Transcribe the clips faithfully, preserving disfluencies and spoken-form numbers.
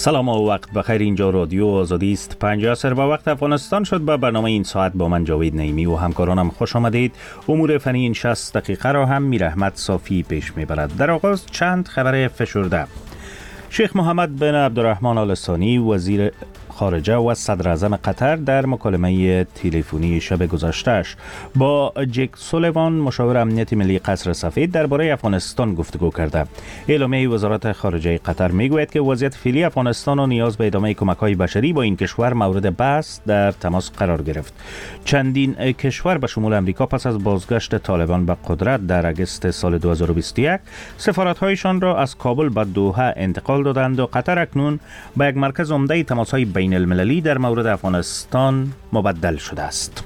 سلام و وقت بخیر. اینجا رادیو آزادی است. پنج عصر با وقت افغانستان شد. با برنامه این ساعت با من جاوید نعیمی و همکارانم خوش آمدید. امور فنی این شصت دقیقه را هم میر احمد صافی پیش میبرد. در آغاز چند خبر فشرده. شیخ محمد بن عبدالرحمن آل ثانی وزیر خارجه و صدر اعظم قطر در مکالمه تلفنی شب گذشته‌اش با جک سولیوان مشاور امنیت ملی قصر سفید درباره افغانستان گفتگو کرده. اعلامیه وزارت خارجه قطر میگوید که وضعیت فعلی افغانستان و نیاز به ادامه کمک‌های بشری با این کشور مورد بحث در تماس قرار گرفت. چندین کشور به شمول امریکا پس از بازگشت طالبان به قدرت در اگست سال دو هزار و بیست و یک سفارت‌هایشان را از کابل به دوحه انتقال دادند و قطر اکنون به یک مرکز عمده تماس‌های بین المللی در مورد افغانستان مبدل شده است.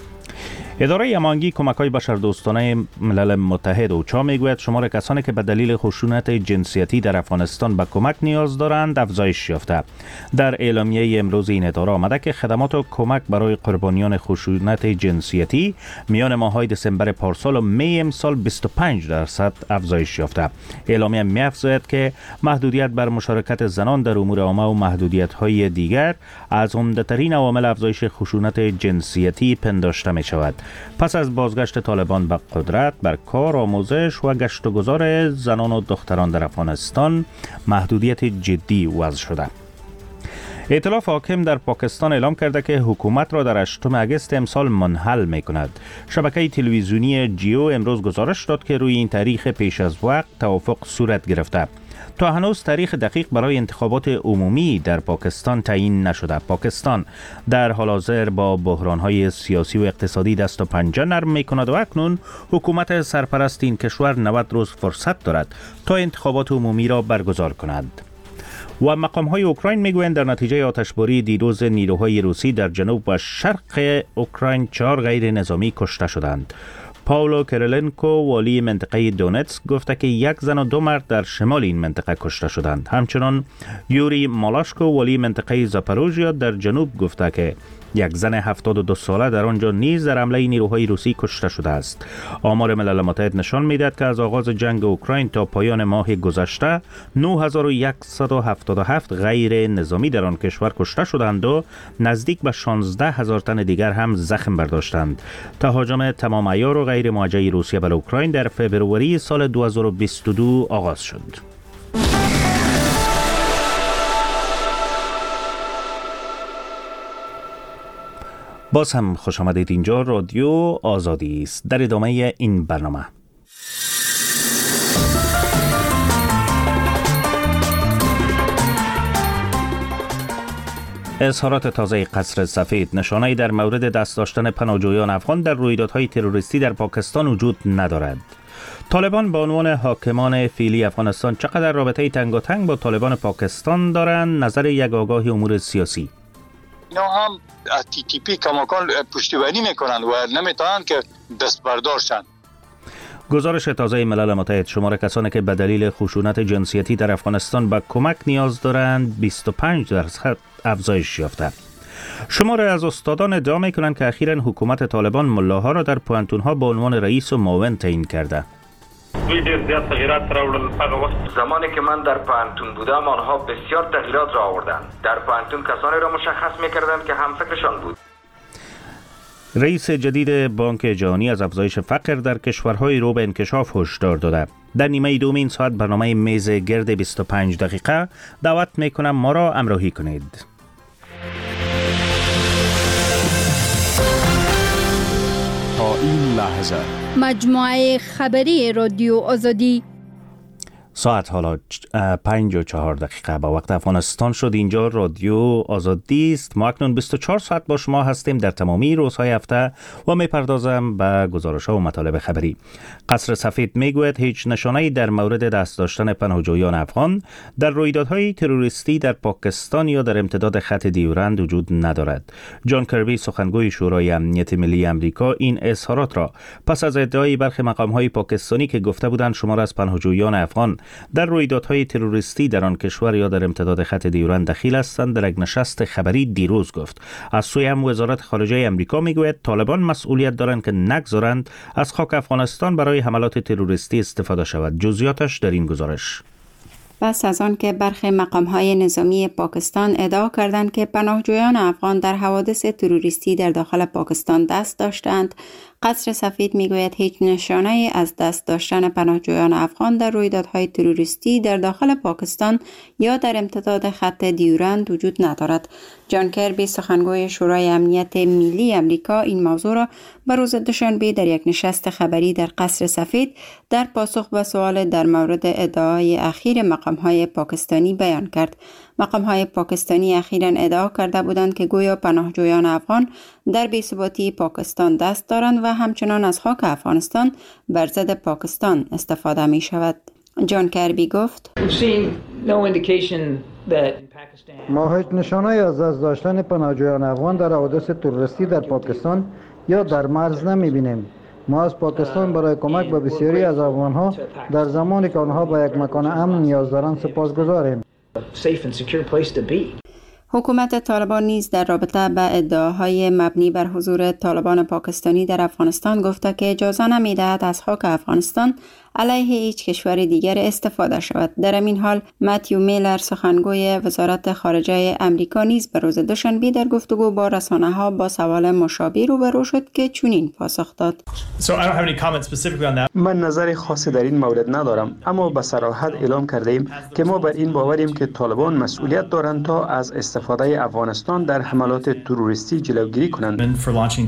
اداره امانگی کمک‌های بشردوستانه ملل متحد اوچا میگوید شمار کسانی که به دلیل خشونت جنسیتی در افغانستان به کمک نیاز دارند افزایش یافته. در اعلامیه امروز این اداره آمده که خدمات و کمک برای قربانیان خشونت جنسیتی میان ماه‌های دسامبر پارسال و می امسال بیست و پنج درصد افزایش یافته. اعلامیه می‌افزاید که محدودیت بر مشارکت زنان در امور عامه و محدودیت‌های دیگر از عمده‌ترین عوامل افزایش خشونت جنسیتی پنداشته می‌شود. پس از بازگشت طالبان به قدرت بر کار، آموزش و گشت و گذار زنان و دختران در افغانستان محدودیت جدی وضع شده. ائتلاف حاکم در پاکستان اعلام کرده که حکومت را در هشتم اگست امسال منحل می کند. شبکه تلویزیونی جیو امروز گزارش داد که روی این تاریخ پیش از وقت توافق صورت گرفته. تا هنوز تاریخ دقیق برای انتخابات عمومی در پاکستان تعیین نشده. پاکستان در حال حاضر با بحران‌های سیاسی و اقتصادی دست و پنجه نرم می‌کند و اکنون حکومت سرپرست این کشور نود روز فرصت دارد تا انتخابات عمومی را برگزار کند. و مقام‌های اوکراین میگویند در نتیجه آتشباری دیروز نیروهای روسی در جنوب و شرق اوکراین چهار غیر نظامی کشته شدند. پاولو کریلنکو والی منطقه دونتسک گفته که یک زن و دو مرد در شمال این منطقه کشته شدند. همچنان یوری مالاشکو والی منطقه زاپاروژیا در جنوب گفته که یک زن هفتاد و دو ساله در آنجا نیز در حمله نیروهای روسی کشته شده است. آمار ملل متحد نشان می‌دهد که از آغاز جنگ اوکراین تا پایان ماه گذشته نه هزار و صد و هفتاد و هفت غیر نظامی در آن کشور کشته شدند و نزدیک به شانزده هزار تن دیگر هم زخم برداشتند. تهاجم تمام عیار و غیر موجه روسیه بر اوکراین در فوریه سال دو هزار و بیست و دو آغاز شد. باز هم خوش آمدید. اینجا رادیو آزادی است. در ادامه این برنامه اظهارات تازه قصر سفید نشانه‌ای در مورد دست داشتن پناهجویان افغان در رویدادهای تروریستی در پاکستان وجود ندارد. طالبان به عنوان حاکمان فعلی افغانستان چقدر رابطه تنگاتنگ با طالبان پاکستان دارند؟ نظر یک آگاه امور سیاسی: اینا هم از تی تی پی کماکان پشتیبانی میکنند و نمیتونند که دست بردارشن. گزارش تازه ملل متحد شمار کسانی که به دلیل خشونت جنسیتی در افغانستان به کمک نیاز دارند بیست و پنج درصد افزایش یافته. شمار از استادان ادعا میکنند که اخیراً حکومت طالبان ملاها را در پوهنتون‌ها به عنوان رئیس و معاون تعیین کرده. دوی ډیر زیات تغییرات راوړل. هغه وخت زمانی که من در پوهنتون بودم آنها بسیار تغییرات را آوردند. در پوهنتون کسانی را مشخص می‌کردند که هم فکرشان بود. رئیس جدید بانک جهانی از افزایش فقر در کشورهای رو به انکشاف هشدار داده. در نیمه دوم این ساعت برنامه میز گرد بیست و پنج دقیقه دعوت میکنم ما را همراهی کنید. تا این لحظه مجموعه خبری رادیو آزادی. ساعت حالا پنج و چهار دقیقه با وقت افغانستان شد. اینجا رادیو آزادی است. ما اکنون بیست و چهار ساعت با شما هستیم در تمامی روزهای هفته و میپردازم به گزارش‌ها و مطالب خبری. قصر سفید میگوید هیچ نشانه‌ای در مورد دست داشتن پناهجویان افغان در رویدادهای تروریستی در پاکستان یا در امتداد خط دیورند وجود ندارد. جان کربی سخنگوی شورای امنیت ملی آمریکا این اظهارات را پس از ادعای برخی مقام‌های پاکستانی که گفته بودند شمار از پناهجویان افغان در رویدادهای تروریستی در آن کشور یا در امتداد خط دیورند دخیل هستند در یک نشست خبری دیروز گفت. از سوی هم وزارت خارجه آمریکا میگوید طالبان مسئولیت دارند که نگذارند از خاک افغانستان برای حملات تروریستی استفاده شود. جزئیاتش در این گزارش. پس از آن که برخی مقام‌های نظامی پاکستان ادعا کردند که پناهجویان افغان در حوادث تروریستی در داخل پاکستان دست داشتند، قصر سفید میگوید هیچ نشانه از دست داشتن پناهجویان افغان در رویدادهای تروریستی در داخل پاکستان یا در امتداد خط دیورند وجود ندارد. جان کربی، سخنگوی شورای امنیت ملی امریکا، این موضوع را به روز دوشنبه در یک نشست خبری در قصر سفید در پاسخ به سوال در مورد ادعای اخیر مقام‌های پاکستانی بیان کرد. مقام‌های پاکستانی اخیراً ادعا کرده بودند که گویا پناهجویان افغان در بی‌ثباتی پاکستان دست دارند و همچنان از خاک افغانستان بر ضد پاکستان استفاده می شود. جان کربی گفت: ما هیچ نشانه از دست داشتن پناهجویان افغان در حوادث تروریستی در پاکستان یا در مرز نمی بینیم. ما از پاکستان برای کمک به بسیاری از افغانها در زمانی که آنها به یک مکان امن نیاز دارند سپاسگزاریم. حکومت طالبان نیز در رابطه به ادعاهای مبنی بر حضور طالبان پاکستانی در افغانستان گفته که اجازه نمی‌دهد از خاک افغانستان علیه هیچ کشور دیگر استفاده شود. در این حال متیو میلر، سخنگوی وزارت خارجه امریکا، نیز به روز دوشنبه در گفتگو با رسانه‌ها با سوال مشابه روبرو شد که چنین پاسخ داد: من نظر خاصی در این مورد ندارم، اما به صراحت اعلام کردیم که ما بر این باوریم که طالبان مسئولیت دارند تا از استفاده افغانستان در حملات تروریستی جلوگیری کنند.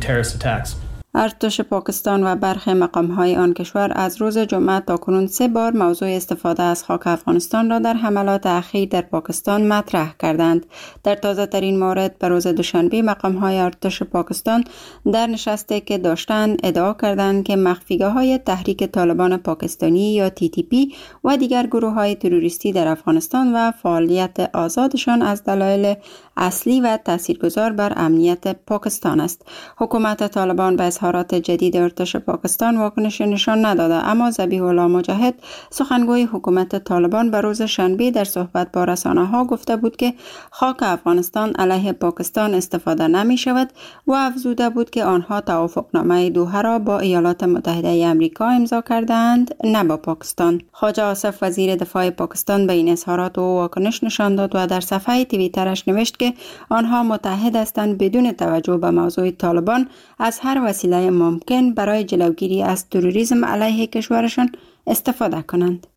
ارتش پاکستان و برخی مقام‌های آن کشور از روز جمعه تا کنون سه بار موضوع استفاده از خاک افغانستان را در حملات اخیر در پاکستان مطرح کردند. در تازه ترین مورد به روز دوشنبه مقام‌های ارتش پاکستان در نشستی که داشتند ادعا کردند که مخفیگاه‌های تحریک طالبان پاکستانی یا تی تی پی و دیگر گروه‌های تروریستی در افغانستان و فعالیت آزادشان از دلایل اصلی و تاثیرگذار بر امنیت پاکستان است. حکومت طالبان به اظهارات جدید ارتش پاکستان واکنش نشان نداده، اما ذبیح الله مجاهد، سخنگوی حکومت طالبان، به روز شنبه در صحبت با رسانه‌ها گفته بود که خاک افغانستان علیه پاکستان استفاده نمی شود و افزوده بود که آنها توافقنامه دوحه را با ایالات متحده آمریکا امضا کردند، نه با پاکستان. خواجه آصف، وزیر دفاع پاکستان، به این اظهارات و واکنش نشان داد و در صفحه توییترش نوشت که آنها متحد هستند بدون توجه به موضوع طالبان از هر وسیله ممکن برای جلوگیری از تروریسم علیه کشورشان استفاده کنند.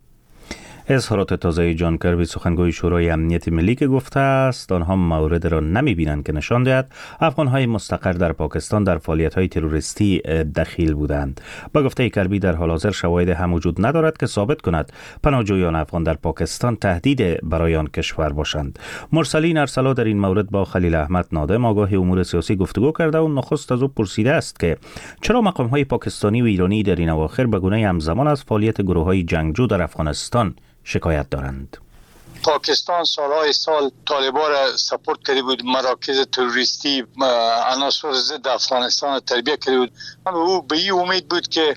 اظهارات تازه جان کربی، سخنگوی شورای امنیت ملی، که گفته است آنها مورد را نمی‌بینند که نشان دهد افغان‌های مستقر در پاکستان در فعالیت‌های تروریستی دخیل بودند. با گفته کربی در حال حاضر شواهد هم وجود ندارد که ثابت کند پناهجویان افغان در پاکستان تهدید برای آن کشور باشند. مرسلین ارسلا در این مورد با خلیل احمد نادم، آگاه امور سیاسی، گفتگو کرده و نخست از او پرسیده است که چرا مقام‌های پاکستانی و ایرانی در این اواخر به گونه همزمان از فعالیت گروه‌های جنگجو در افغانستان شکایت دارند. پاکستان سالهای سال طالبان را سپورت کرده بود، مراکز تروریستی، عناصر ضد افغانستان تربیت کرده بود. او به این امید بود که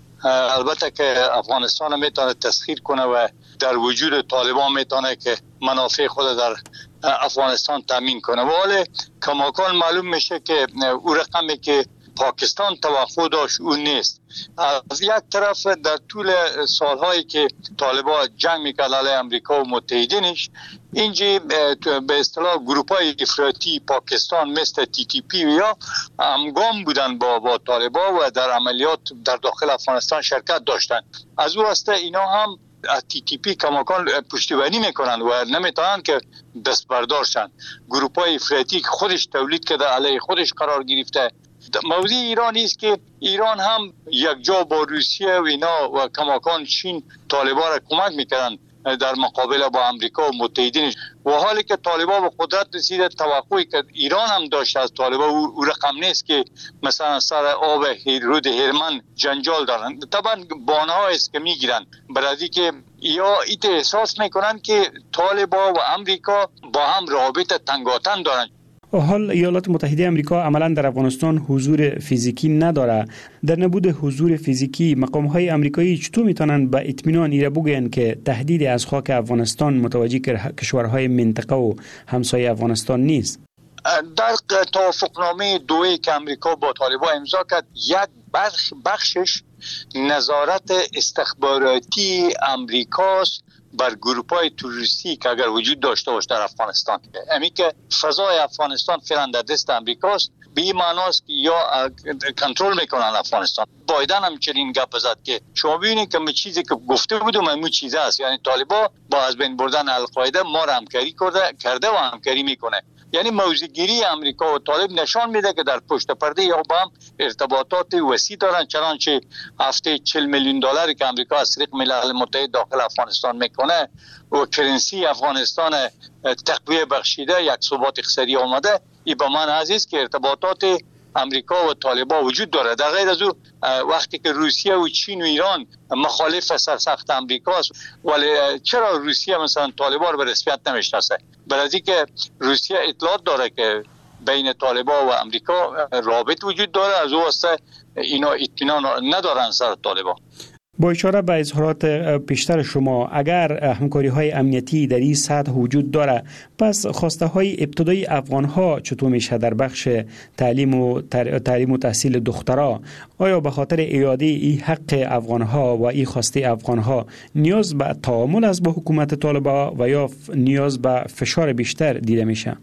البته که افغانستان میتونه تسخیر کنه و در وجود طالبان میتونه که منافع خود در افغانستان تامین کنه. ولی کماکان معلوم میشه که او رقمی که پاکستان توقع داشت اون نیست. از یک طرف در طول سالهایی که طالبان جنگ میکرد علیه امریکا و متحدینش، اینجا به اصطلاح گروپای افراطی پاکستان مثل تی تی پی یا همگام بودن با با طالبان و در عملیات در داخل افغانستان شرکت داشتن. از او راسته اینا هم تی تی پی کماکان پشتیبانی میکنن و نمیتونن که دست بردارشن. گروپای افراطی که خودش تولید کرده علیه خودش قرار گرفته. موضوع ایران است که ایران هم یک جا با روسیه و اینا و کماکان چین طالبان را کمک میکنن در مقابله با امریکا و متحدینش، و حالی که طالبان به قدرت رسیده توقعی که ایران هم داشته از طالبان او رقم نیست که مثلا سر آب رود هرمن جنجال دارن. طبعا بانها است که میگیرن برای که یا ایت احساس میکنن که طالبان و امریکا با هم رابطه تنگاتن دارن. حال ایالات متحده آمریکا عملاً در افغانستان حضور فیزیکی نداره. در نبود حضور فیزیکی مقام‌های آمریکایی چطور میتونن با اطمینان ایره بگوین که تهدید از خاک افغانستان متوجه کشورهای منطقه و همسایه افغانستان نیست؟ در توافقنامه دویی که امریکا با طالبان امضا کرد، یک بخش بخشش نظارت استخباراتی امریکاست بر گروپ‌های تروریستی که اگر وجود داشته باشه در افغانستان. همین که فضای افغانستان فعلا در دست امریکاست، به این معناست که یا کنترل میکنن افغانستان. بایدن هم چنین گپ زد که شما ببینید که من چیزی که گفته بودم همون چیز است، یعنی طالبان با از بین بردن القاعده ما را همکاری کرده کرده و همکاری میکنه. یعنی موضوعگیری امریکا و طالب نشان میده که در پشت پرده یا با هم ارتباطات وسیع دارن، چنانچه هفته چهل میلیون دلاری که امریکا از طریق ملل متحد داخل افغانستان میکنه و کرنسی افغانستان تقویه بخشیده، یک ثبات اقتصادی آمده، این به من عزیز که ارتباطات امریکا و طالبان وجود داره. در غیر از او وقتی که روسیه و چین و ایران مخالف سرسخت امریکا است، ولی چرا روسیه مثلا طالبان رو به رسمیت نمیشناسه؟ برای که روسیه اطلاعات داره که بین طالبان و امریکا رابط وجود داره، از او واسه اینا اطمینان ندارن سر طالبان. با اشاره به اظهارات پیشتر شما، اگر همکاری های امنیتی در این سطح وجود داره، پس خواسته های ابتدایی افغان ها چطور میشه در بخش تعلیم و تعلیم و تحصیل دخترها؟ آیا به خاطر اعاده این حق افغان ها و این خواسته افغان ها نیاز به تعامل است با حکومت طالبان و یا نیاز به فشار بیشتر دیده میشه؟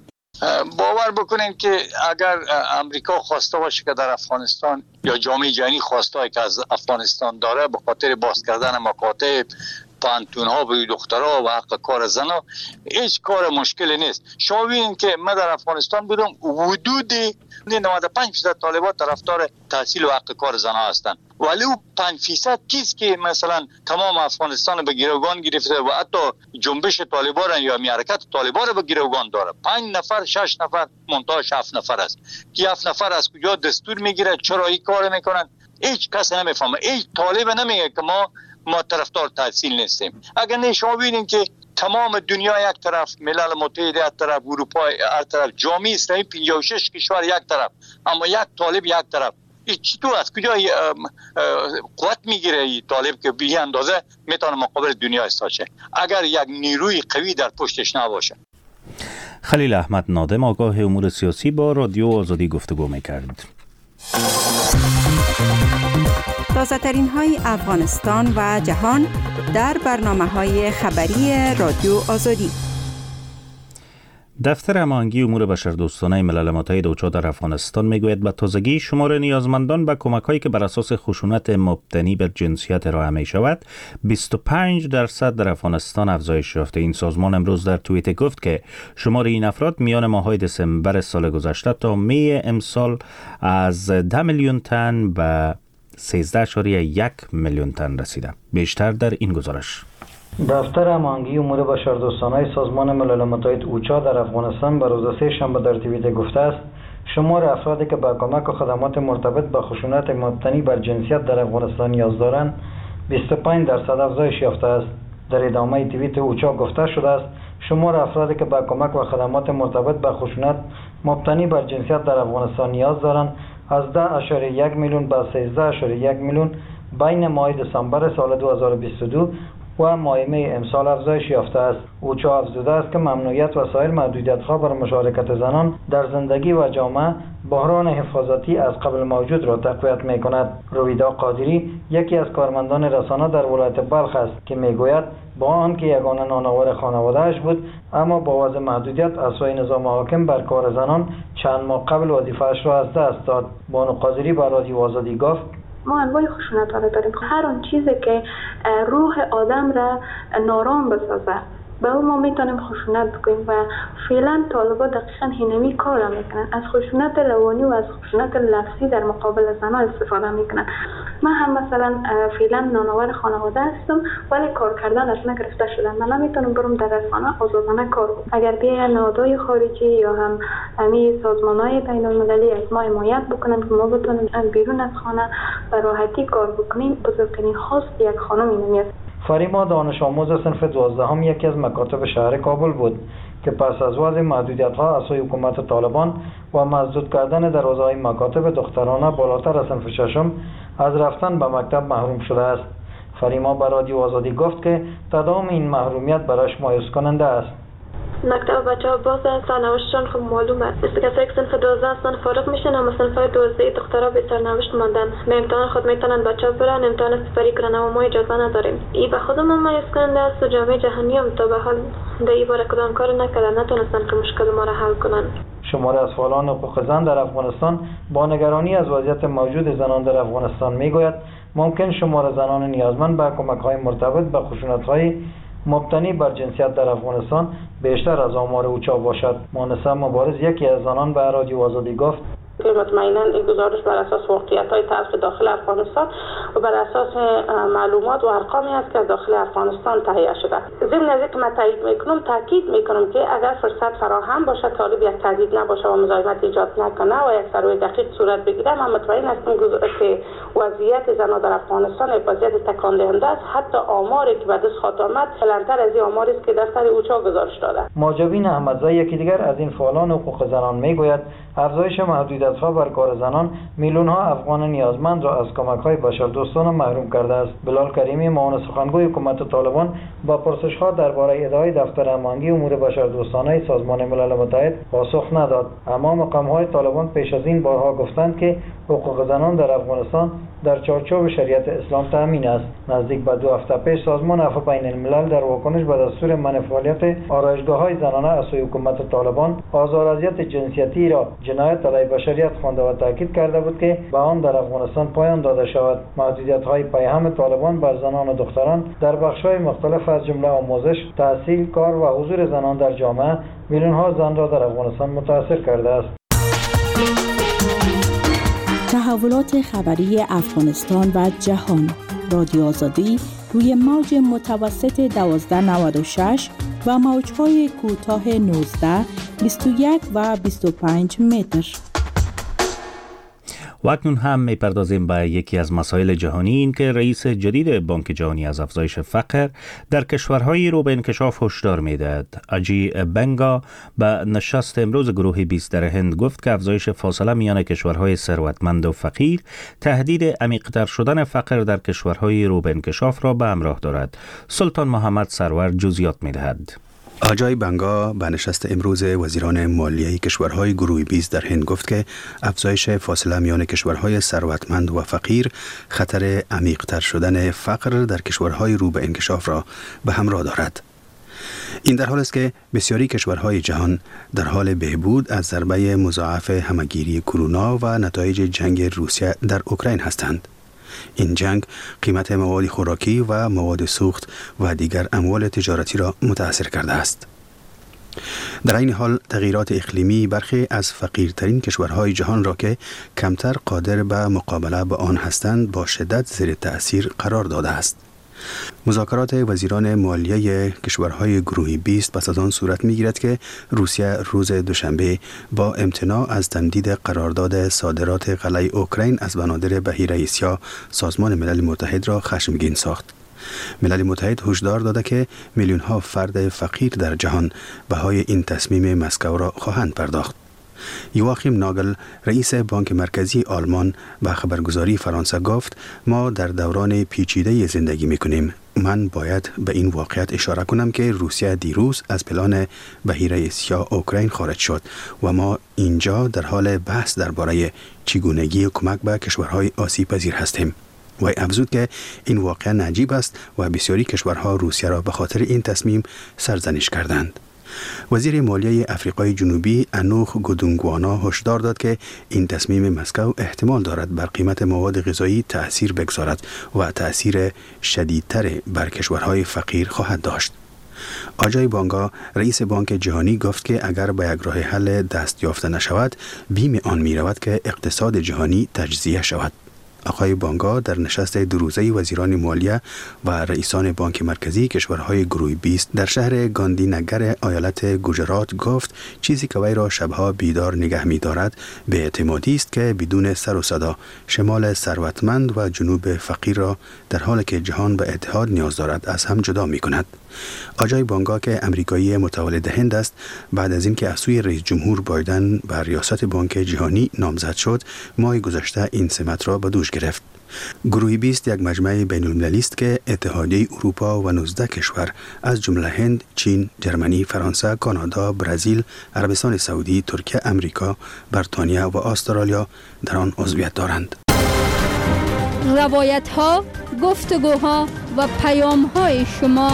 باور بکنین که اگر امریکا خواسته باشه که در افغانستان یا جامعه جهانی خواسته که از افغانستان داره به خاطر باز کردن مکاتب، پانتون ها به دخترها و حق کار زنها، هیچ کار مشکلی نیست. شما ببینید که من در افغانستان بودم، حدود نود و پنج درصد طالبان طرفدار تحصیل و حق کار زنها هستند، ولی او پنج درصد کیست که مثلا تمام افغانستان به گروگان گرفته و حتی جنبش طالبان یا حرکت طالبان به گروگان داره. پنج نفر شش نفر منتاش هفت نفر است که هفت نفر از کجا دستور میگیره، چرا این کار میکنن، هیچ کس نمیفهمه. هیچ طالب نمیگه که ما ما طرفدار تحصیل نیستیم. اگر نه شما ببینید که تمام دنیا یک طرف، ملل متحد یک طرف، اروپا هر طرف، جامعه اسلامی پنجاه و شش کشور یک طرف، اما یک طالب یک طرف. این چطور از کجا قوت میگیره این طالب که به این اندازه میتونه مقابل دنیا ایستاشه اگر یک نیروی قوی در پشتش نباشه؟ خلیل احمد نادم، آگاه امور سیاسی، با رادیو آزادی گفتگو میکرد. تازه ترین های افغانستان و جهان در برنامه های خبری رادیو آزادی. دفتر هماهنگی امور بشردوستانه ملل متحد اوچا در افغانستان میگوید به تازگی شمار نیازمندان به کمک‌هایی که بر اساس خشونت مبتنی بر جنسیت ارائه می شود بیست و پنج درصد در افغانستان افزایش یافته. این سازمان امروز در توییت گفت که شمار این افراد میان ماه‌های دسامبر سال گذشته تا می امسال از ده میلیون تن به سیزده اشاریه یک میلیون تن رسیده. بیشتر در این گزارش. دفتر هماهنگی امور بشردوستانه سازمان ملل متحد اوچا در افغانستان به روز سه شنبه در توییت گفته است شمار افرادی که به کمک و خدمات مرتبط به خشونت مبتنی بر جنسیت در افغانستان نیاز دارند بیست و پنج درصد افزایش یافته است. در ادامه توییت اوچا گفته شده است شمار افرادی که به کمک و خدمات مرتبط به خشونت مبتنی بر جنسیت در افغانستان نیاز دارند از ده اشاریه یک میلیون به سیزده اشاریه یک میلیون بین ماه دسامبر سال دو هزار و بیست و دو و ماه می امسال افزایش یافته است. اوچا افزوده است که ممنوعیت و سایر محدودیت‌ها بر مشارکت زنان در زندگی و جامعه بحران حفاظتی از قبل موجود را تقویت می‌کند. رویدا قادری یکی از کارمندان رسانه در ولایت بلخ است که می‌گوید با آنکه یگانه نانآور خانواده‌اش بود اما با وضع محدودیت اسوای نظام حاکم بر کار زنان چند ماه قبل وظیفه‌اش را از دست داد. بانو قادری با رادیو آزادی گفت ما انواع خشونت ها داریم. هر اون چیزی که روح آدم را نارام بسازه به اون ما میتونیم خشونت بکنیم و فعلا طالبا دقیقا اینمی کار میکنن، از خشونت روانی و از خشونت لفظی در مقابل زنها استفاده میکنن. من هم مثلا فعلا نانآور خانواده هستم ولی کار کردن از من گرفته شدن. من نمیتونم برم در رسانه آزادانه کار کنم. اگر بیاین نهادهای خارجی یا هم همین سازمانهای بین المللی از ما حمایت بکنن که ما بتونیم بیرون از خانه به راحتی کار بکنیم، بزرگترین خواست یک خانم اینمی است. فریما دانش آموز صنف دوازدهم یکی از مکاتب شهر کابل بود که پس از وضع محدودیت‌ها از سوی حکومت طالبان و مسدود کردن دروازه‌های مکاتب دخترانه بالاتر از صنف ششم از رفتن به مکتب محروم شده است. فریما به رادیو آزادی گفت که تداوم این محرومیت برایش مایوس کننده است. مکتب بچه ها باز سرنوشتشان خب معلومه. مثل کسایی که صنف دوازده هستن فارغ میشن، اما صنف های دوازده دخترها به سرنوشت ماندن. به امتحان خود میتونن بچه ها برن امتحان سپری کنن، اما ما اجازه نداریم. این به خودمون ممایز کننده است و جامعه جهانی هم تا به حال در این باره کدام کار نکردن، نتونستن که مشکل ما را حل کنن. شماره از فعالان حقوق زن در افغانستان با نگرانی از وضعیت موجود زنان در افغانستان میگوید ممکن شمار زنان نیازمند به کمک‌های مرتبط به خشونت‌های مبتنی بر جنسیت در افغانستان بیشتر از آمار اوچا باشد. مانسه مبارز یکی از زنان به رادیو آزادی گفت که مطمئنا این گزارش بر اساس واقعیت‌های تلخ داخل افغانستان و بر اساس معلومات و ارقامی است که داخل افغانستان تهیه شده. ضمن از اینکه من تایید میکنم، تاکید میکنم که اگر فرصت فراهم باشد، طالب یک تهدید نباشه و مزاحمت ایجاد نکنه و یک سروی دقیق صورت بگیره، من مطمئن هستم که وضعیت زنان در افغانستان وضعیت تکان دهنده است. حتی آماری که به دست خواهد آمد بلندتر از این آماری است که دفتر اوچا گزارش داده. ماجبین احمدزی یکی دیگر از این فعالان حقوق زنان میگوید افزایش محدودیت‌ها بر کار زنان میلیون‌ها افغان نیازمند را از کمک‌های بشردوستانه محروم کرده است. بلال کریمی معاون سخنگوی حکومت طالبان با پرسش‌ها درباره ادعای دفتر امانگی امور بشردوستانه سازمان ملل متحد پاسخ نداد، اما مقام‌های طالبان پیش از این بارها گفتند که حقوق زنان در افغانستان در چارچوب شریعت اسلام تامین است. نزدیک به دو هفته پیش سازمان عفو بین الملل در واکنش به دستور منع فعالیت آرایشگاه‌های زنانه از سوی حکومت طالبان آزار و اذیت جنسیتی را جنایت علیه بشریت خوانده و تاکید کرده بود که به آن در افغانستان پایان داده شود. محدودیت‌های پیهم طالبان بر زنان و دختران در بخش‌های مختلف از جمله آموزش، تحصیل، کار و حضور زنان در جامعه میلیون‌ها زن را در افغانستان متاثر کرده است. تحولات خبری افغانستان و جهان. رادیو آزادی روی موج متوسط دوازده نود و شش و موج‌های کوتاه نوزده، بیست و یک و بیست و پنج متر. و اکنون هم میپردازیم به یکی از مسائل جهانی، این که رئیس جدید بانک جهانی از افزایش فقر در کشورهای رو به انکشاف هشدار میدهد. اجی بنگا به نشست امروز گروه بیست در هند گفت که افزایش فاصله میان کشورهای ثروتمند و فقیر تهدید عمیق‌تر شدن فقر در کشورهای رو به انکشاف را به همراه دارد. سلطان محمد سرور جزئیات میدهد. آجای بنگا به نشست امروز وزیران مالیه کشورهای گروه بیست در هند گفت که افزایش فاصله میان کشورهای ثروتمند و فقیر خطر عمیق‌تر شدن فقر در کشورهای رو به انکشاف را به همراه دارد. این در حالی است که بسیاری کشورهای جهان در حال بهبود از ضربه مضاعف همه‌گیری کرونا و نتایج جنگ روسیه در اوکراین هستند. این جنگ قیمت مواد خوراکی و مواد سوخت و دیگر اموال تجارتی را متاثر کرده است. در این حال تغییرات اقلیمی برخی از فقیرترین کشورهای جهان را که کمتر قادر به مقابله با آن هستند با شدت زیر تأثیر قرار داده است. مذاکرات وزیران مالیه کشورهای گروه بیست پس از آن صورت می‌گیرد که روسیه روز دوشنبه با امتناع از تمدید قرارداد صادرات غله اوکراین از بنادر بحیره اسیا سازمان ملل متحد را خشمگین ساخت. ملل متحد هشدار داده که میلیون‌ها فرد فقیر در جهان بهای این تصمیم مسکو را خواهند پرداخت. یواخیم ناگل رئیس بانک مرکزی آلمان به خبرگزاری فرانسه گفت ما در دوران پیچیده زندگی میکنیم. من باید به این واقعیت اشاره کنم که روسیه دیروز از پلان بحیره اسیا اوکراین خارج شد و ما اینجا در حال بحث درباره چگونگی کمک به کشورهای آسیب پذیر هستیم. و افزود که این واقعا عجیب است و بسیاری کشورها روسیه را به خاطر این تصمیم سرزنش کردند. وزیر مالیه افریقای جنوبی انوخ گودونگوانا هشدار داد که این تصمیم مسکو احتمال دارد بر قیمت مواد غذایی تأثیر بگذارد و تأثیر شدیدتر بر کشورهای فقیر خواهد داشت. آجای بانگا رئیس بانک جهانی گفت که اگر به یک راه حل دست یافته نشود بیم آن می رود که اقتصاد جهانی تجزیه شود. آقای بانگا در نشست دو روزه وزیران مالیه و رئیسان بانک مرکزی کشورهای گروه بیست در شهر گاندی نگر ایالت گوجرات گفت چیزی که وی را شبها بیدار نگه می دارد به اعتمادی است که بدون سر و صدا شمال ثروتمند و جنوب فقیر را در حالی که جهان به اتحاد نیاز دارد از هم جدا می کند. آجای بانگا که امریکایی متولد هند است بعد از اینکه از سوی رئیس جمهور بایدن بر ریاست بانک جهانی نامزد شد ماه گذشته این سمت را به دوش گرفت. گروه بیست یک مجمع بین المللی است که اتحادیه اروپا و نوزده کشور از جمله هند، چین، جرمنی، فرانسه، کانادا، برزیل، عربستان سعودی، ترکیه، امریکا، بریتانیا و استرالیا در آن عضویت دارند. روایت ها، گفتگوها و پیام های شما.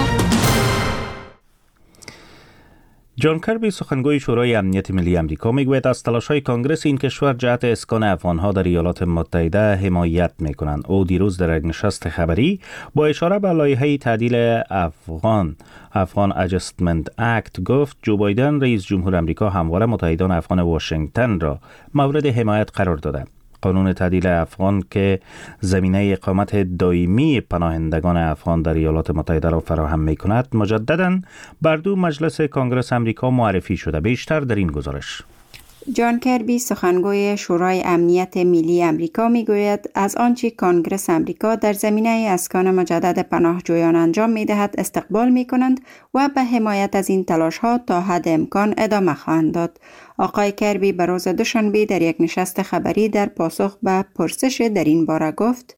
جان کربی سخنگوی شورای امنیت ملی امریکا میگوید از تلاش‌های کنگرس این کشور جهت اسکان افغان‌ها در ایالات متحده حمایت می‌کنند. او دیروز در یک نشست خبری با اشاره به لایحه تعدیل افغان افغان اجستمنت اکت گفت جو بایدن رئیس جمهور امریکا همواره متحدان افغان واشنگتن را مورد حمایت قرار داده. قانون تعدیل افغان که زمینه اقامت دائمی پناهندگان افغان در ایالات متحده را فراهم می‌کند مجدداً بر دو مجلس کنگره امریکا معرفی شده. بیشتر در این گزارش. جان کربی سخنگوی شورای امنیت ملی امریکا میگوید از آنچه کنگره امریکا در زمینه اسکان مجدد پناهجویان انجام می‌دهد استقبال می‌کنند و به حمایت از این تلاش‌ها تا حد امکان ادامه خواهند داد. آقای کربی به روز دوشنبه در یک نشست خبری در پاسخ به پرسش در این باره گفت: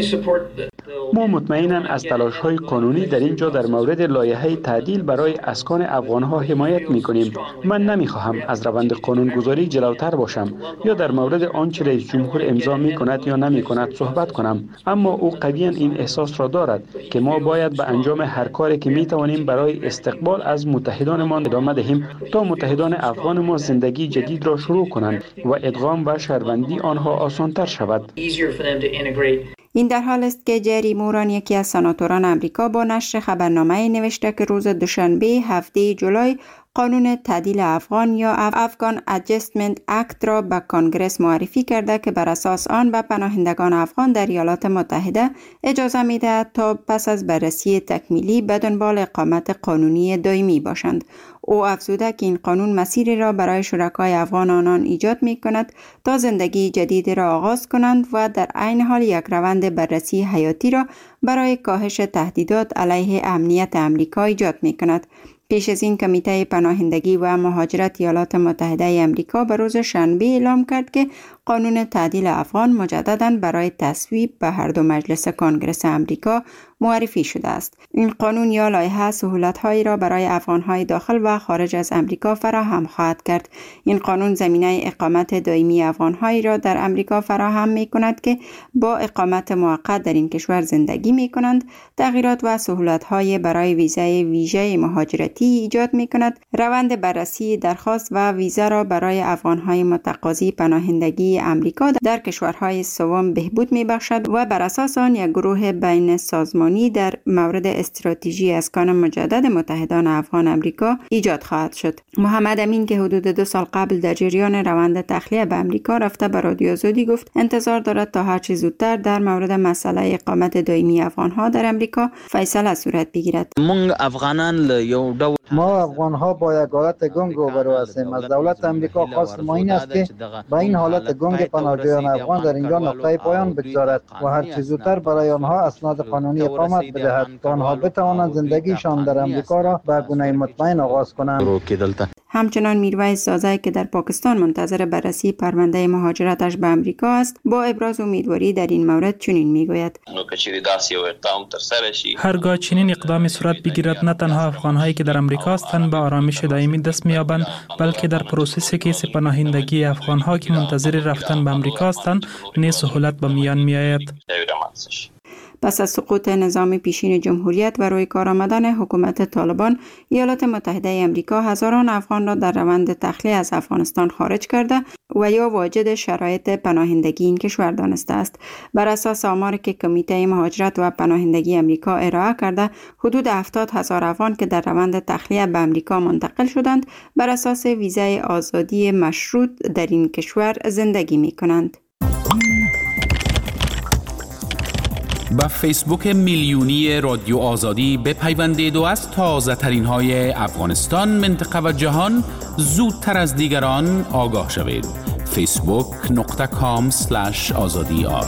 ما مطمئناً از تلاش‌های قانونی در اینجا در مورد لایحه تعدیل برای اسکان افغان‌ها حمایت می‌کنیم. من نمی‌خواهم از روند قانونگذاری جلوتر باشم یا در مورد آنچه رئیس جمهور امضا می‌کند یا نمی‌کند صحبت کنم، اما او قویاً این احساس را دارد که ما باید به انجام هر کاری که می‌توانیم برای استقبال از متحدانمان ادامه دهیم تا متحدان افغان ما زندگی جدید را شروع کنند و ادغام و شهروندی آنها آسان‌تر شود. این در حال است که جری موران یکی از سناتوران امریکا با نشر خبرنامه نوشته که روز دوشنبه هفده جولای قانون تعدیل افغان یا افغان اجستمنت اکت را به کنگره معرفی کرده که بر اساس آن به پناهندگان افغان در ایالات متحده اجازه می‌دهد تا پس از بررسی تکمیلی به دنبال اقامت قانونی دائمی باشند. او افزوده که این قانون مسیری را برای شرکای افغان آنان ایجاد می‌کند تا زندگی جدید را آغاز کنند و در عین حال یک روند بررسی حیاتی را برای کاهش تهدیدات علیه امنیت امریکا ایجاد می‌کند. پیش از این کمیته پناهندگی و مهاجرت ایالات متحده امریکا به روز شنبه اعلام کرد که قانون تعدیل افغان مجدداً برای تصویب به هر دو مجلس کنگره امریکا معرفی شده است. این قانون یا لایحه سهولت‌هایی را برای افغان‌های داخل و خارج از امریکا فراهم خواهد کرد. این قانون زمینه اقامت دائمی افغان‌هایی را در امریکا فراهم می‌کند که با اقامت موقت در این کشور زندگی می‌کنند. تغییرات و سهولت‌های برای ویزای ویژه مهاجرتی ایجاد می‌کند. روند بررسی درخواست و ویزا را برای افغان‌های متقاضی پناهندگی امریکا در کشورهای سوم بهبود می‌بخشد و بر اساس آن یک گروه بین سازمانی در مورد استراتژی اسکان مجدد متحدان افغان امریکا ایجاد خواهد شد. محمد امین که حدود دو سال قبل در جریان روند تخلیه به امریکا رفته به رادیو آزادی گفت انتظار دارد تا هر چه زودتر در مورد مسئله اقامت دائمی افغان‌ها در امریکا فیصله صورت بگیرد. ما افغان ها با یک حالت گنگ روبرو هستیم. از دولت امریکا خواست ما این است که با این حالت گنگ پناهجویان افغان در اینجا نقطه پایان بگذارد و هر چه زودتر برای آنها اسناد قانونی اقامت بدهد تا آنها بتوانند زندگیشان در امریکا را به گونه مطمئن آغاز کنند. همچنان میرویس زازای که در پاکستان منتظر بررسی پرونده مهاجرتش به امریکا است با ابراز امیدواری در این مورد چنین میگوید: هرگاه چنین اقدامی صورت بگیرد نه تنها افغان‌هایی که در امریکا هستند به آرامش دائمی دست می‌یابند، بلکه در پروسس کیس پناهندگی افغان‌ها که منتظر رفتن به امریکا هستند نیز سهولت به میان می‌آید. پس از سقوط نظام پیشین جمهوریت و روی کار آمدن حکومت طالبان، ایالات متحده امریکا هزاران افغان را در روند تخلیه از افغانستان خارج کرده و یا واجد شرایط پناهندگی این کشور دانسته است. بر اساس آماری که کمیته مهاجرت و پناهندگی امریکا ارائه کرده، حدود هفتاد هزار افغان که در روند تخلیه به امریکا منتقل شدند، بر اساس ویزای آزادی مشروط در این کشور زندگی می کنند. با فیسبوک میلیونی رادیو آزادی بپیوندید و از تازه ترین های افغانستان، منطقه و جهان زودتر از دیگران آگاه شوید. فیسبوک نقطه کام سلش آزادی آر.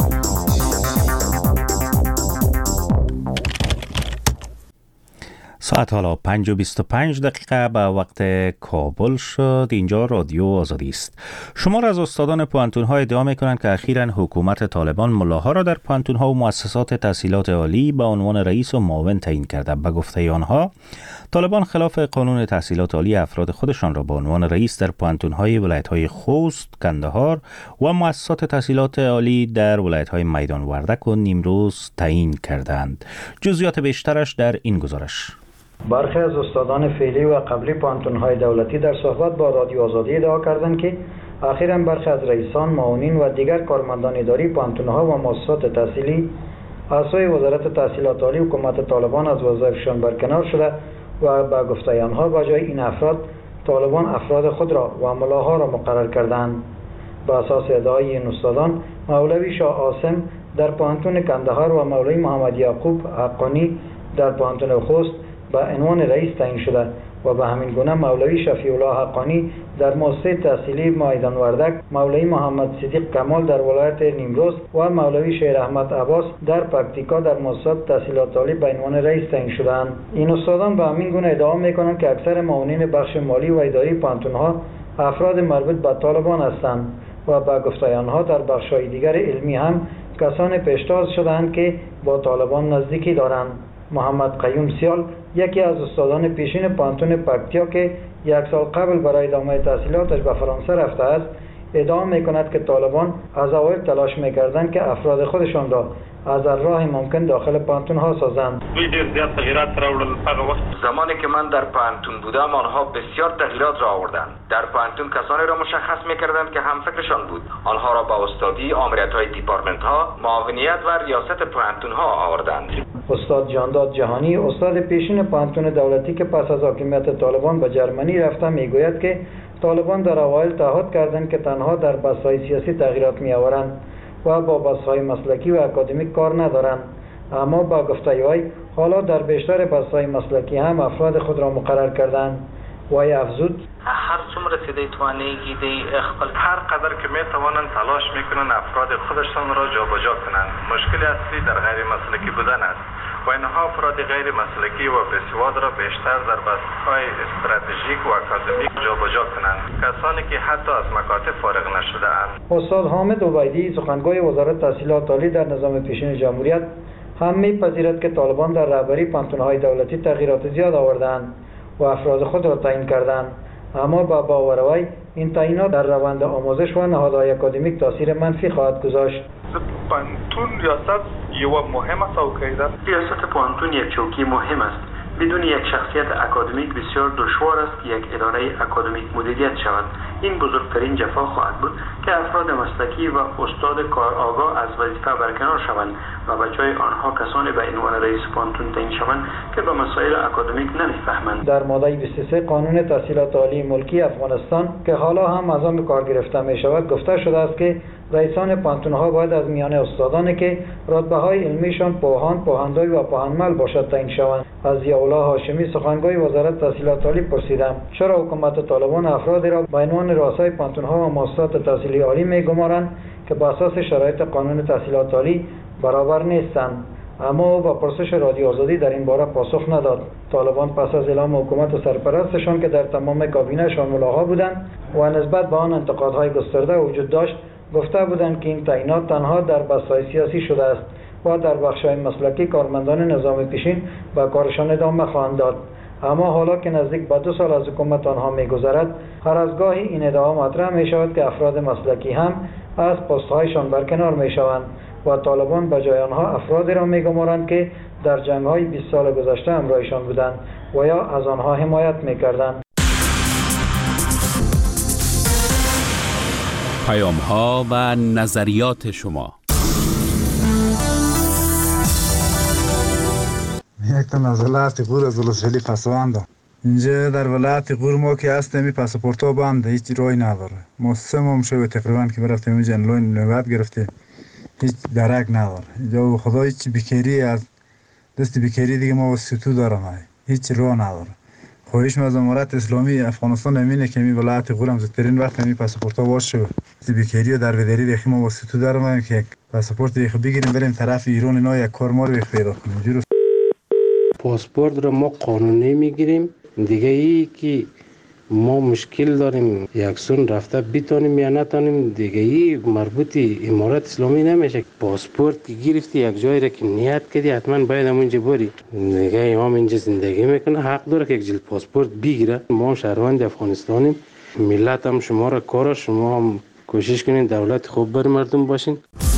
ساعت ساعت حالا پنج و بیست و پنج دقیقه به وقت کابل شد. اینجا رادیو آزادی است. شما را از استادان پوهنتون‌ها ادعا می‌کنند که اخیراً حکومت طالبان ملاها را در پوهنتون‌ها و مؤسسات تحصیلات عالی به عنوان رئیس و معاون تعیین کرده. به گفته آنها طالبان خلاف قانون تحصیلات عالی افراد خودشان را به عنوان رئیس در پوهنتون‌های ولایت‌های خوست، کندهار و مؤسسات تحصیلات عالی در ولایت‌های میدان وردک و نیمروز تعیین کردند. جزئیات بیشترش در این گزارش. برخی از استادان فعلی و قبلی پوهنتون‌های دولتی در صحبت با رادیو آزادی ادعا کردند که اخیراً برخی از رئیسان، معاونین و دیگر کارمندان اداری پوهنتون‌ها و مؤسسات تحصیلی از سوی وزارت تحصیلات عالی حکومت طالبان از وظایفشان برکنار شده و به گفته آنها به جای این افراد طالبان افراد خود را و ملاها را مقرر کردند. به اساس ادعای این استادان، مولوی شاه عاصم در پوهنتون کندهار و مولوی محمد یعقوب حقانی در پوهنتون خوست به عنوان رئیس تعیین شده و به همین گونه مولوی شفیع الله حقانی در مؤسسه تحصیلی میدان وردک، مولوی محمد صدیق کمال در ولایت نیمروز و مولوی شیر احمد عباس در پکتیکا در مؤسسات تحصیلات عالی به عنوان رئیس تعیین شدند. این استادان به همین گونه ادعا میکنند که اکثر معاونین بخش مالی و اداری پوهنتون‌ها افراد مربوط به طالبان هستند و به گفته آنها در بخش‌های دیگر علمی هم کسان پیشتاز شدند که با طالبان نزدیکی دارند. محمد قیوم سیال، یکی از استادان پیشین پوهنتون پکتیا که یک سال قبل برای ادامه تحصیلاتش به فرانسه رفته است، ادعا میکند که طالبان از اوایل تلاش میکردند که افراد خودشان را از راه ممکن داخل پوهنتون ها سازند. زمانی که من در پوهنتون بودم آنها بسیار تغییرات را آوردند. در پوهنتون کسانی را مشخص میکردند که هم فکرشان بود. آنها را به استادی، آمریت های دیپارتمنت ها، معاونیت و ریاست پوهنتون ها آوردند. استاد جانداد جهانی، استاد پیشین پوهنتون دولتی که پس از حاکمیت طالبان به جرمنی رفته، میگوید که طالبان در اوایل تعهد کردند که تنها در بحث‌های سیاسی تغییرات می‌آورند و با بحث‌های مسلکی و اکادمیک کار ندارند، اما با گفته وی حالا در بیشتر بحث‌های مسلکی هم افراد خود را مقرر کردند. وی افزود: هر څومره چې د توانېږي د خپل هر قدر که میتوانند تلاش میکنند افراد خودشان را جابجا کنند. مشکل اصلی در غیر مسلکی بودن است و اینها افراد غیر مسلکی و بسواد را بیشتر در بحث‌های استراتژیک و اکادمیک جابجا کنند، کسانی که حتی از مکاتب فارغ نشده اند. استاد حامد عبیدی، سخنگوی وزارت تحصیلات عالی در نظام پیشین جمهوریت، هم میپذیرد که طالبان در رهبری پوهنتون‌های دولتی تغییرات زیاد آوردند و افراد خود را تعیین کردند، اما با باور وی این تعیینات در روند آموزش و نهادهای اکادمیک تاثیر منفی خواهد گذاشت. پوهنتون ریاست یو مهم است او کیده ریاست پوهنتون یک چوکی مهم است. بدون یک شخصیت اکادمیک بسیار دشوار است که یک اداره اکادمیک مدیریت شود. این بزرگترین جفا خواهد بود که افراد مسلکی و استاد کارآگاه از وظیفه برکنار شوند و به جای آنها کسانی به عنوان رئیس پوهنتون تعیین شوند که به مسائل اکادمیک نمیفهمند. در ماده بیست و سه قانون تحصیلات عالی ملکی افغانستان که حالا هم از آن به کار گرفته می شود گفته شده است که رئیسان پوهنتون‌ها باید از میان استادانی که رتبه‌های علمیشان پوهان، پوهندوی و پوهنمل باشد تعیین شوند. از ضیاءالله هاشمی، سخنگوی وزارت تحصیلات عالی، پرسیدم چرا حکومت طالبان افرادی را به عنوان رؤسای پوهنتون‌ها و مؤسسات تحصیلی عالی می‌گمارند که بر اساس شرایط قانون تحصیلات عالی برابر نیستند. اما او با پرسش رادیو آزادی در این باره پاسخ نداد. طالبان پس از اعلام حکومت و سرپرستشان که در تمام کابینه‌شان ملاها بودند و نسبت به آن انتقادهای گسترده وجود داشت، گفته بودند که این تعیینات تنها در بحث‌های سیاسی شده است و در بخش‌های مسلکی کارمندان نظام پیشین به کارشان ادامه خواهند داد. اما حالا که نزدیک به دو سال از حکومت آنها می‌گذرد، هر از گاهی این ادعا مطرح می‌شود که افراد مسلکی هم از پست‌هایشان برکنار می‌شوند و طالبان به جای آنها افرادی را می‌گمارند که در جنگ‌های بیست سال گذشته همراهشان بودند و یا از آنها حمایت می‌کردند. پیام‌ها و نظریات شما. یک تا از ولایت غور از ولسوالی پسواندم. اینجا در ولایت غور ما که هستیم این پاسپورت ها بنده، هیچ راهی نداره. ما سه ماه شده تقریبا که برفتیم اینجا انلاین نوبت گرفته، هیچ درک نداره. اینجا خدا هیچ بیکاری از دست بیکاری دیگه ما واسطو دارم، هیچ راه نداره. خواهش از امارت اسلامی افغانستان امینه که می ولایت غور هم زودترین وقت می پاسپورت ها باشه. بیکاری و دربدری دیگه ما واسطو دارم که پاسپورت دیگه بگیریم بریم طرف ایران اینا یک کار ما رو پیدا کنیم. پاسپورت را ما قانونی میگیریم. دیگه ای که ما مشکل داریم یکسون رفته بتونیم یا نتونیم، دیگه ای مربوط امارات اسلامی نمیشه. پاسپورت که گرفتی یک جایی را که نیت کردی حتما باید همونجا بری. دیگه امام اینجا زندگی میکنه، حق داره که یک جلد پاسپورت بگیره. ما شهروند افغانستانیم، ملت هم شما را کار، شما هم کوشش کنین دولت خوب بر مردم باشین.